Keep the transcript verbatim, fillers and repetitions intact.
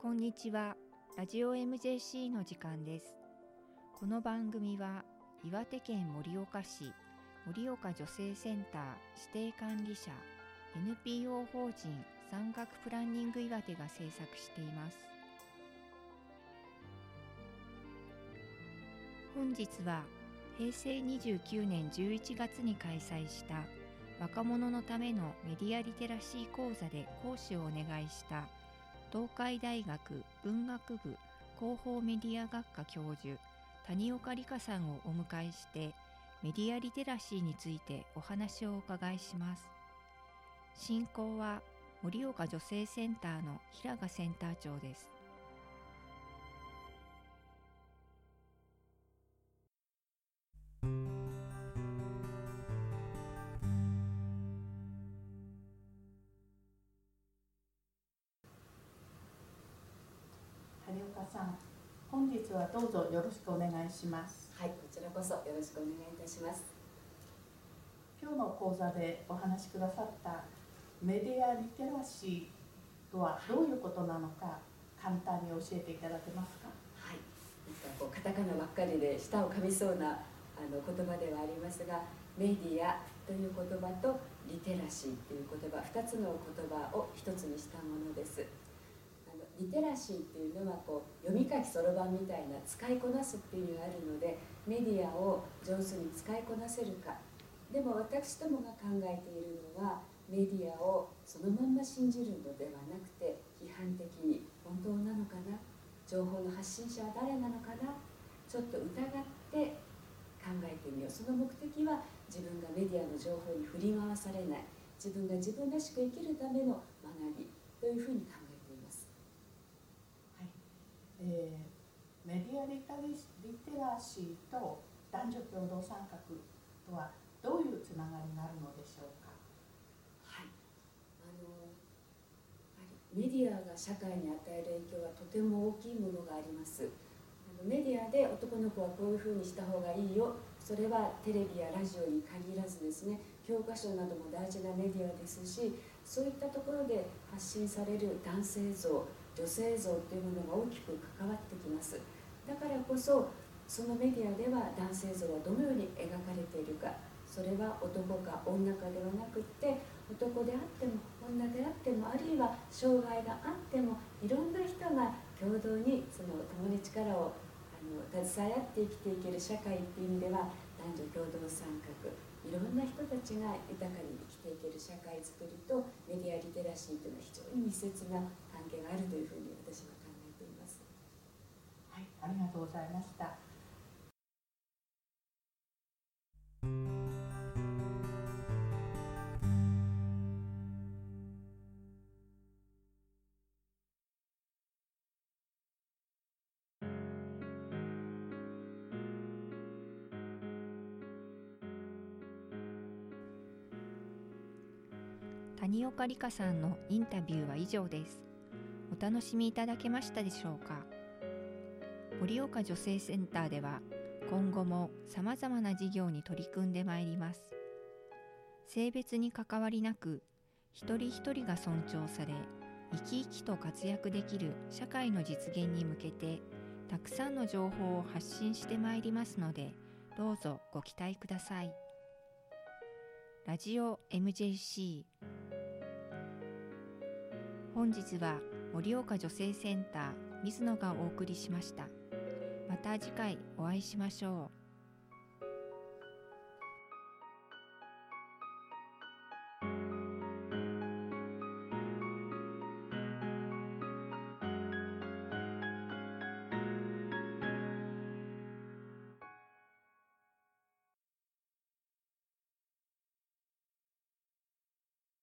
こんにちは。ラジオ エムジェーシー の時間です。この番組は岩手県盛岡市盛岡女性センター指定管理者 エヌピーオー 法人産学プランニング岩手が制作しています。本日はへいせいにじゅうきゅうねんじゅういちがつに開催した若者のためのメディアリテラシー講座で講師をお願いした東海大学文学部広報メディア学科教授谷岡理香さんをお迎えしてメディアリテラシーについてお話をお伺いします。進行は盛岡女性センターの平賀センター長です。 谷岡さん、本日はどうぞよろしくお願いします。 はい、こちらこそよろしくお願いいたします。 今日の講座でお話しくださったメディアリテラシーとはどういうことなのか簡単に教えていただけますか。 はい、なんかこうカタカナばっかりで舌を噛みそうなあの言葉ではありますが、メディアという言葉とリテラシーという言葉、ふたつの言葉を一つにしたものです。あのリテラシーっていうのはこう読み書きそろばんみたいな使いこなすっていう意味があるので、メディアを上手に使いこなせるか。でも私どもが考えているのは、メディアをそのまんま信じるのではなくて、批判的に本当なのかな、情報の発信者は誰なのかな、ちょっと疑って考えてみよう。その目的は自分がメディアの情報に振り回されない、自分が自分らしく生きるための学びというふうに考えています。 はい、えー、メディアリテラシーと男女共同参画とはどういうつながりがあるのでしょうか。 はい、あのメディアが社会に与える影響はとても大きいものがあります。あのメディアで男の子はこういうふうにした方がいいよ、それはテレビやラジオに限らずですね、教科書なども大事なメディアですし、そういったところで発信される男性像、女性像というものが大きく関わってきます。だからこそそのメディアでは男性像はどのように描かれているか、それは男か女かではなくって、男であっても女であっても、あるいは障害があっても、いろんな人が共同にその共に力をあの携え合って生きていける社会っていう意味では、男女共同参画、いろんな人たちが豊かに生きていける社会づくりとメディアリテラシーというのは非常に密接な関係があるというふうに私は考えています。 はい、ありがとうございました。 谷岡理香さんのインタビューは以上です。お楽しみいただけましたでしょうか。盛岡女性センターでは今後もさまざまな事業に取り組んでまいります。性別に関わりなく、一人一人が尊重され、生き生きと活躍できる社会の実現に向けて、たくさんの情報を発信してまいりますので、どうぞご期待ください。ラジオ エムジェーシー、本日は盛岡女性センター水野がお送りしました。また次回お会いしましょう。